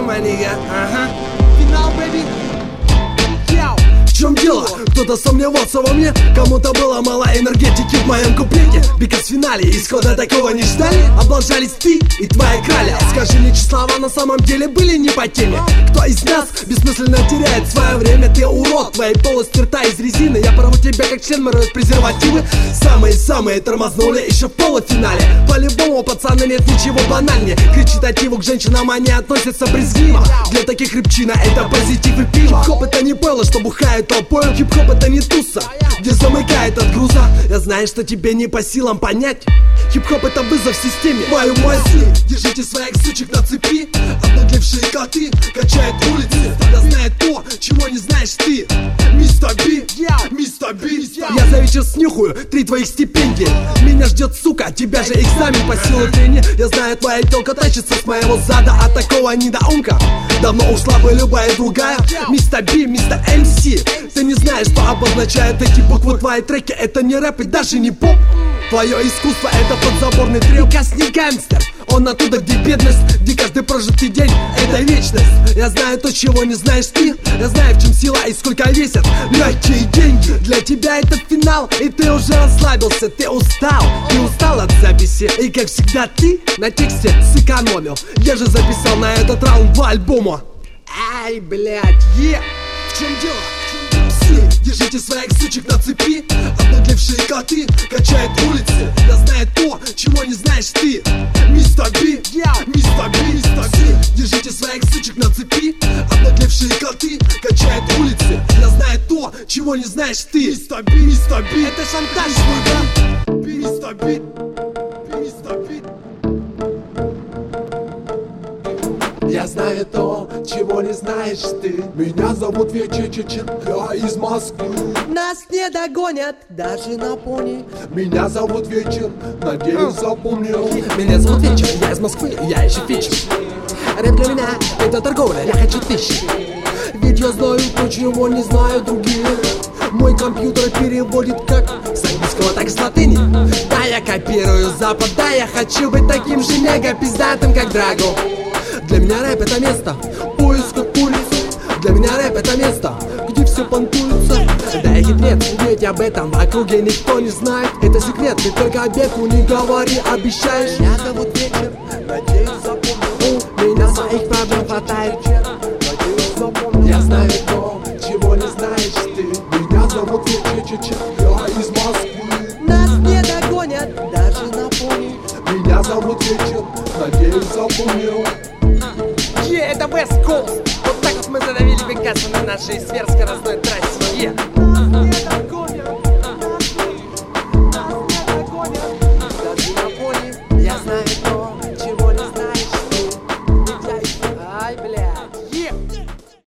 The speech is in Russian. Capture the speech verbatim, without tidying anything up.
манига. Ага. Финал, бэби. В чем дело? Кто-то сомневался во мне, кому-то было мало энергетики в моем куплете. Бикас в финале, исхода такого не ждали. Облажались ты и твоя краля. Скажи мне, чьи слова на самом деле были не по теме? Кто из нас бессмысленно теряет свое время? Ты урод, твои полости рта из резины. Я порву тебя как член, моруют презервативы. Самые-самые тормознули еще в полуфинале. По-любому, пацаны, нет ничего банальнее. Кричит отиву к женщинам, они относятся брезгливо. Для таких рыбчина это позитив и пиво. Хип-хоп это не пойло, что бухает толпой. Хип-хоп это не туса, где замыкает от груза. Я знаю, что тебе не по силам понять. Хип-хоп это вызов системе. Мою мысли, держите своих сучек на цепи. Обнаглевшие коты качают улицы. Да знает то, чего не знаешь ты. Мистер Би, Мистер Би. Я за вечер снюхаю три твоих стипендии. Меня ждет, сука, тебя же экзамен по силу трения. Я знаю, твоя телка тащится с моего зада. А такого недоумка давно ушла бы любая другая. Мистер Би, Мистер эм си. Ты не знаешь, что обозначают эти буквы. Твои треки это не рэп и даже не поп. Твое искусство это подзаборный треп. Бикас не гангстер, он оттуда, где бедность, где каждый прожитый день это вечность. Я знаю то, чего не знаешь ты. Я знаю, в чем сила и сколько весят легкие деньги. Для тебя это финал, и ты уже расслабился. Ты устал, ты устал от записи. И как всегда ты на тексте сэкономил. Я же записал на этот раунд два альбома. Ай, блядь, е! В чем дело? Держите своих сучек на цепи. Обнаглевшие коты качают улицы. Я знаю то, чего не знаешь ты. Мистер Би, Мистер Би, Мистер Би. Держите своих сучек на цепи. Обнаглевшие коты качают улицы. Я знаю то, чего не знаешь ты. Мистер Би, Мистер Би. Это шантаж, да? Мистер Би, Мистер Би. Я знаю то, чего не знаешь ты. Меня зовут Вечечечек, я из Москвы. Нас не догонят даже на пони. Меня зовут Вечер, надеюсь, запомнил. Меня зовут Вечер, я из Москвы, я ищу фичи. Рэп для меня это торговля, я хочу тысячи. Ведь я знаю то, чего не знают другие. Мой компьютер переводит как с английского, так и с латыни. Да, я копирую Запад, да, я хочу быть таким же мега пиздатым, как Драго. Для меня рэп это место поиска куриц. Для меня рэп это место, где все понтуется. Да я хитрец, ведь об этом в округе никто не знает. Это секрет, ты только Беку не говори, обещаешь. Меня зовут Вечер, надеюсь, запомнил. У меня своих проблем хватает. Надеюсь, запомнил. Я знаю то, чего не знаешь ты. Меня зовут Вечечечек, я из Москвы. Нас не догонят даже на пони. Меня зовут Вечер, надеюсь, запомнил. Е, это West Coast. Вот так вот мы задавили Бикаса на нашей сверхскоростной трассе. Е.